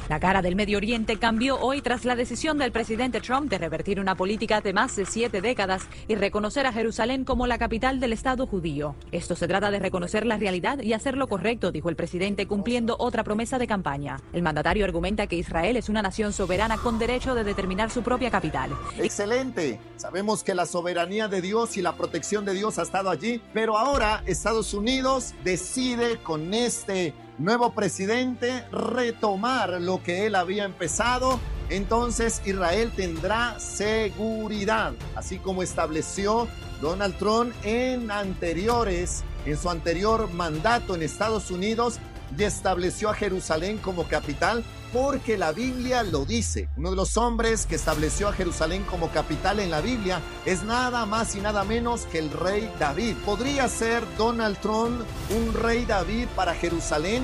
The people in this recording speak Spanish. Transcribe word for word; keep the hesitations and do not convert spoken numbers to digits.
La cara del Medio Oriente cambió hoy tras la decisión del presidente Trump de revertir una política de más de siete décadas y reconocer a Jerusalén como la capital del Estado judío. Esto se trata de reconocer la realidad y hacer lo correcto, dijo el presidente, cumpliendo otra promesa de campaña. El mandatario argumenta que Israel es una nación soberana con derecho de determinar su propia capital. Excelente. Sabemos que la soberanía de Dios y la protección de Dios ha estado allí, pero ahora Estados Unidos decide con este nuevo presidente retomar lo que él había empezado. Entonces Israel tendrá seguridad, así como estableció Donald Trump en anteriores, en su anterior mandato en Estados Unidos, y estableció a Jerusalén como capital, porque la Biblia lo dice. Uno de los hombres que estableció a Jerusalén como capital en la Biblia es nada más y nada menos que el rey David. ¿Podría ser Donald Trump un rey David para Jerusalén?